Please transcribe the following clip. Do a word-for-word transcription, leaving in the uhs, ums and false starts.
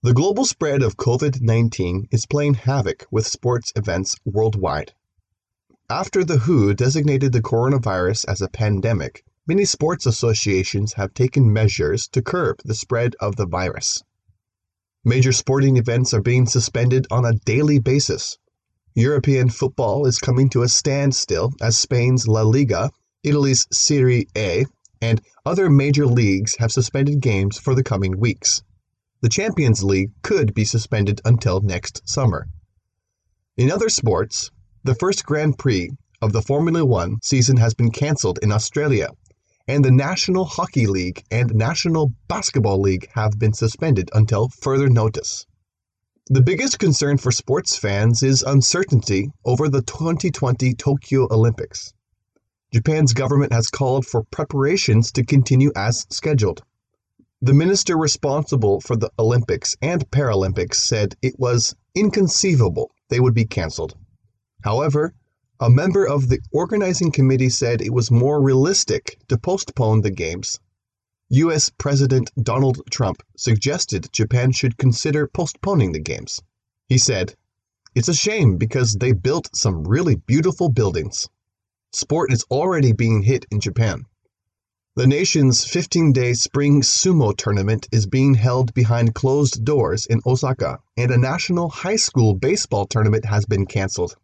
The global spread of COVID nineteen is playing havoc with sports events worldwide. After the W H O designated the coronavirus as a pandemic, many sports associations have taken measures to curb the spread of the virus. Major sporting events are being suspended on a daily basis. European football is coming to a standstill as Spain's La Liga, Italy's Serie A, and other major leagues have suspended games for the coming weeks. The Champions League could be suspended until next summer. In other sports, the first Grand Prix of the Formula One season has been cancelled in Australia, and the National Hockey League and National Basketball League have been suspended until further notice. The biggest concern for sports fans is uncertainty over the twenty twenty Tokyo Olympics. Japan's government has called for preparations to continue as scheduled. The minister responsible for the Olympics and Paralympics said it was inconceivable they would be cancelled. However, a member of the organizing committee said it was more realistic to postpone the games. U S President Donald Trump suggested Japan should consider postponing the games. He said, "It's a shame because they built some really beautiful buildings." Sport is already being hit in Japan. The nation's fifteen-day spring sumo tournament is being held behind closed doors in Osaka, and a national high school baseball tournament has been canceled.